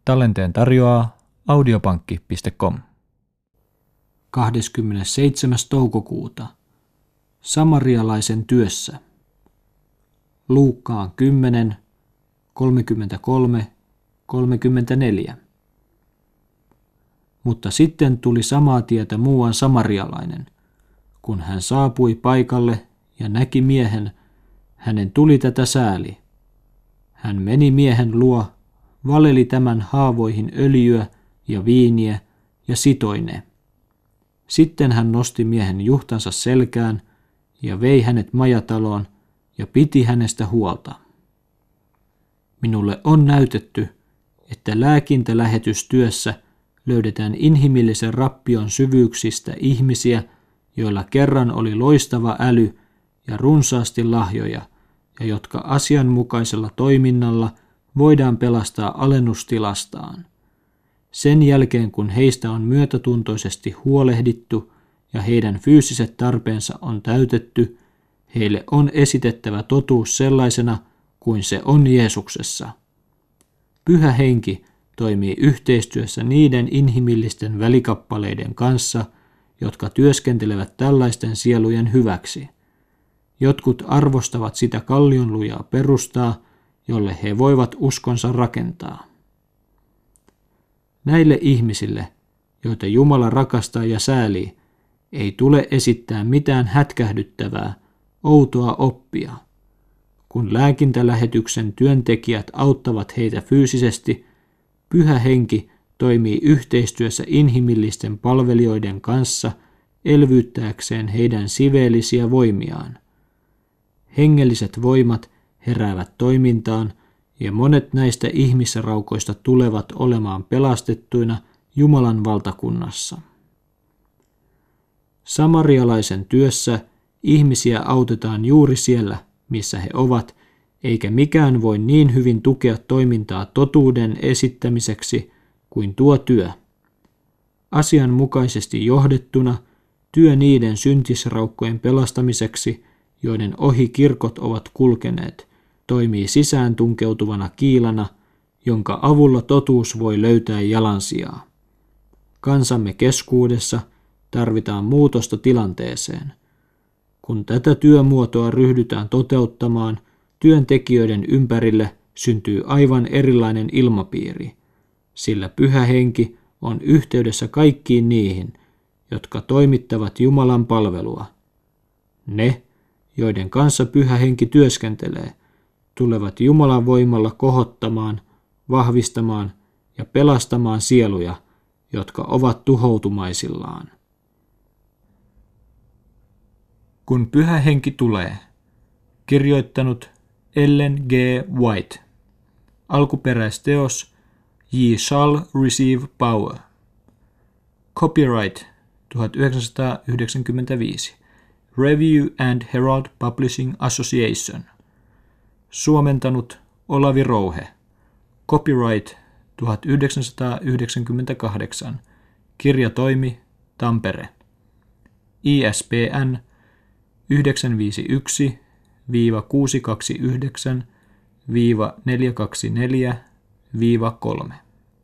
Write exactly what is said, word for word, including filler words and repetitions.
Tallenteen tarjoaa audiopankki piste com. kahdeskymmenesseitsemäs toukokuuta. Samarialaisen työssä. Luukkaan kymmenen, kolmekymmentäkolme, kolmekymmentäneljä. Mutta sitten tuli samaa tietä muuan samarialainen. Kun hän saapui paikalle ja näki miehen, hänen tuli tätä sääli. Hän meni miehen luo, valeli tämän haavoihin öljyä ja viiniä ja sitoi ne. Sitten hän nosti miehen juhtansa selkään ja vei hänet majataloon ja piti hänestä huolta. Minulle on näytetty, että lääkintälähetystyössä löydetään inhimillisen rappion syvyyksistä ihmisiä, joilla kerran oli loistava äly ja runsaasti lahjoja, ja jotka asianmukaisella toiminnalla voidaan pelastaa alennustilastaan. Sen jälkeen, kun heistä on myötätuntoisesti huolehdittu ja heidän fyysiset tarpeensa on täytetty, heille on esitettävä totuus sellaisena kuin se on Jeesuksessa. Pyhä Henki toimii yhteistyössä niiden inhimillisten välikappaleiden kanssa, jotka työskentelevät tällaisten sielujen hyväksi. Jotkut arvostavat sitä kallionlujaa perustaa, jolle he voivat uskonsa rakentaa. Näille ihmisille, joita Jumala rakastaa ja säälii, ei tule esittää mitään hätkähdyttävää, outoa oppia. Kun lääkintälähetyksen työntekijät auttavat heitä fyysisesti, Pyhä Henki toimii yhteistyössä inhimillisten palvelijoiden kanssa elvyttääkseen heidän siveellisiä voimiaan. Hengelliset voimat heräävät toimintaan, ja monet näistä ihmisraukoista tulevat olemaan pelastettuina Jumalan valtakunnassa. Samarialaisen työssä ihmisiä autetaan juuri siellä, missä he ovat, eikä mikään voi niin hyvin tukea toimintaa totuuden esittämiseksi kuin tuo työ. Asianmukaisesti johdettuna työ niiden syntisraukkojen pelastamiseksi, joiden ohi kirkot ovat kulkeneet, toimii sisään tunkeutuvana kiilana, jonka avulla totuus voi löytää jalansijaa. Kansamme keskuudessa tarvitaan muutosta tilanteeseen. Kun tätä työmuotoa ryhdytään toteuttamaan, työntekijöiden ympärille syntyy aivan erilainen ilmapiiri, sillä Pyhä Henki on yhteydessä kaikkiin niihin, jotka toimittavat Jumalan palvelua. Ne, joiden kanssa Pyhä Henki työskentelee, tulevat Jumalan voimalla kohottamaan, vahvistamaan ja pelastamaan sieluja, jotka ovat tuhoutumaisillaan. Kun Pyhä Henki tulee. Kirjoittanut Ellen G. White. Alkuperäisteos Ye shall receive power. Copyright tuhatyhdeksänsataayhdeksänkymmentäviisi. Review and Herald Publishing Association. Suomentanut Olavi Rouhe. Copyright tuhatyhdeksänsataayhdeksänkymmentäkahdeksan. Kirjatoimi Tampere. I S B N yhdeksän viisi yksi kuusi kaksi yhdeksän neljä kaksi neljä kolme.